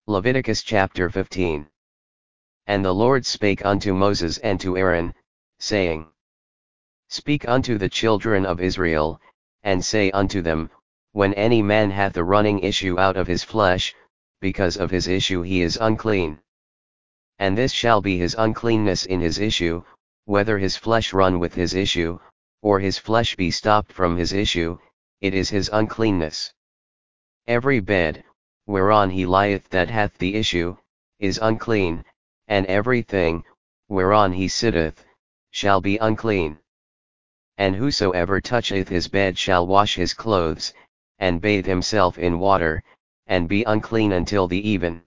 Leviticus chapter 15. And the Lord spake unto Moses and to Aaron, saying, Speak unto the children of Israel, and say unto them, When any man hath a running issue out of his flesh, because of his issue he is unclean. And this shall be his uncleanness in his issue, whether his flesh run with his issue, or his flesh be stopped from his issue, it is his uncleanness. Every bed, whereon he lieth that hath the issue, is unclean, and every thing, whereon he sitteth, shall be unclean. And whosoever toucheth his bed shall wash his clothes, and bathe himself in water, and be unclean until the even.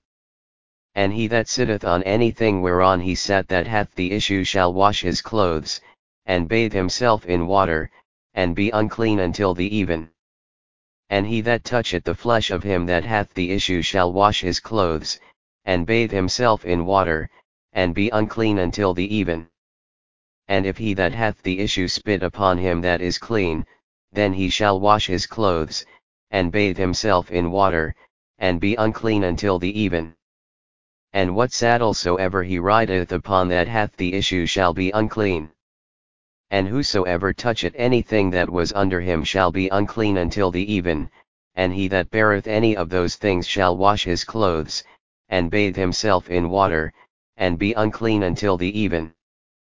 And he that sitteth on anything whereon he sat that hath the issue shall wash his clothes, and bathe himself in water, and be unclean until the even. And he that toucheth the flesh of him that hath the issue shall wash his clothes, and bathe himself in water, and be unclean until the even. And if he that hath the issue spit upon him that is clean, then he shall wash his clothes, and bathe himself in water, and be unclean until the even. And what saddle soever he rideth upon that hath the issue shall be unclean. And whosoever toucheth anything that was under him shall be unclean until the even, and he that beareth any of those things shall wash his clothes, and bathe himself in water, and be unclean until the even.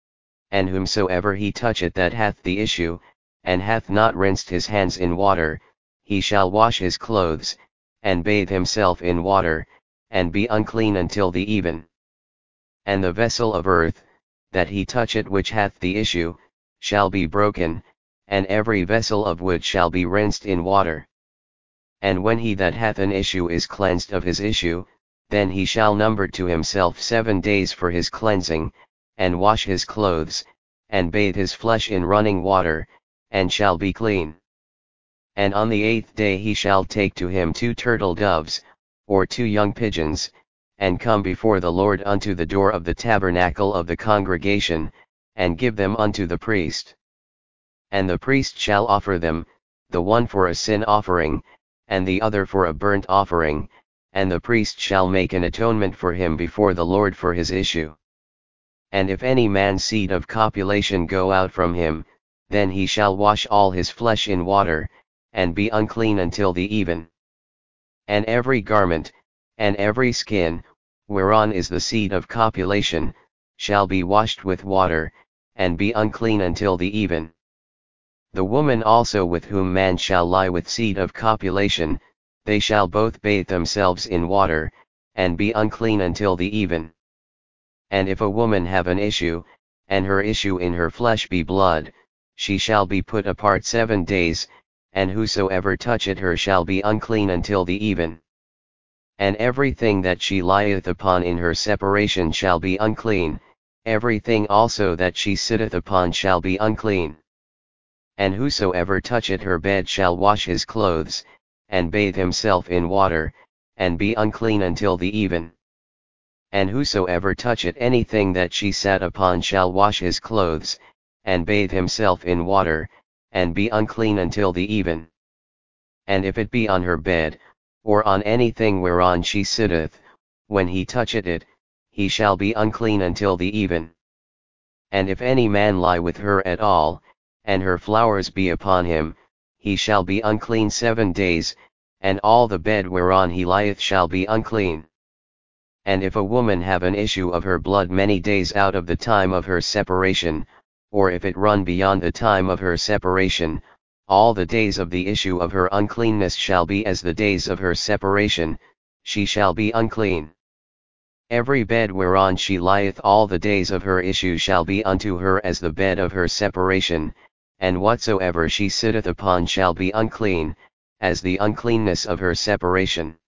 And whomsoever he toucheth that hath the issue, and hath not rinsed his hands in water, he shall wash his clothes, and bathe himself in water, and be unclean until the even. And the vessel of earth, that he toucheth which hath the issue, shall be broken, and every vessel of wood shall be rinsed in water. And when he that hath an issue is cleansed of his issue, then he shall number to himself 7 days for his cleansing, and wash his clothes, and bathe his flesh in running water, and shall be clean. And on the 8th day he shall take to him 2 turtle doves, or 2 young pigeons, and come before the Lord unto the door of the tabernacle of the congregation, and give them unto the priest. And the priest shall offer them, the one for a sin offering, and the other for a burnt offering, and the priest shall make an atonement for him before the Lord for his issue. And if any man's seed of copulation go out from him, then he shall wash all his flesh in water, and be unclean until the even. And every garment, and every skin, whereon is the seed of copulation, shall be washed with water, and be unclean until the even. The woman also with whom man shall lie with seed of copulation, they shall both bathe themselves in water, and be unclean until the even. And if a woman have an issue, and her issue in her flesh be blood, she shall be put apart 7 days, and whosoever toucheth her shall be unclean until the even. And everything that she lieth upon in her separation shall be unclean, everything also that she sitteth upon shall be unclean. And whosoever toucheth her bed shall wash his clothes, and bathe himself in water, and be unclean until the even. And whosoever toucheth anything that she sat upon shall wash his clothes, and bathe himself in water, and be unclean until the even. And if it be on her bed, or on anything whereon she sitteth, when he toucheth it, he shall be unclean until the even. And if any man lie with her at all, and her flowers be upon him, he shall be unclean 7 days, and all the bed whereon he lieth shall be unclean. And if a woman have an issue of her blood many days out of the time of her separation, or if it run beyond the time of her separation, all the days of the issue of her uncleanness shall be as the days of her separation, she shall be unclean. Every bed whereon she lieth all the days of her issue shall be unto her as the bed of her separation, and whatsoever she sitteth upon shall be unclean, as the uncleanness of her separation.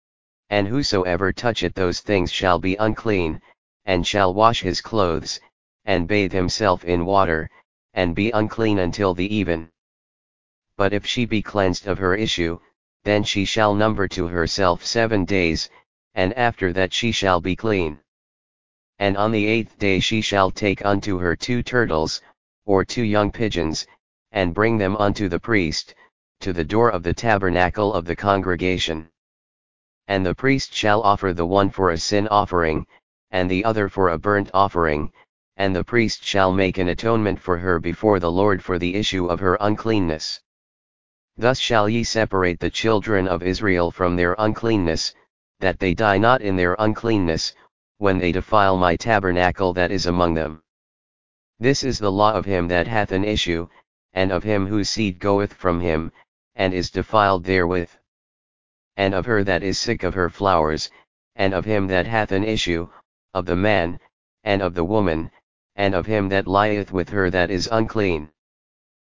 And whosoever toucheth those things shall be unclean, and shall wash his clothes, and bathe himself in water, and be unclean until the even. But if she be cleansed of her issue, then she shall number to herself 7 days, and after that she shall be clean. And on the 8th day she shall take unto her 2 turtles, or 2 young pigeons, and bring them unto the priest, to the door of the tabernacle of the congregation. And the priest shall offer the one for a sin offering, and the other for a burnt offering, and the priest shall make an atonement for her before the Lord for the issue of her uncleanness. Thus shall ye separate the children of Israel from their uncleanness, that they die not in their uncleanness, when they defile my tabernacle that is among them. This is the law of him that hath an issue, and of him whose seed goeth from him, and is defiled therewith. And of her that is sick of her flowers, and of him that hath an issue, of the man, and of the woman, and of him that lieth with her that is unclean.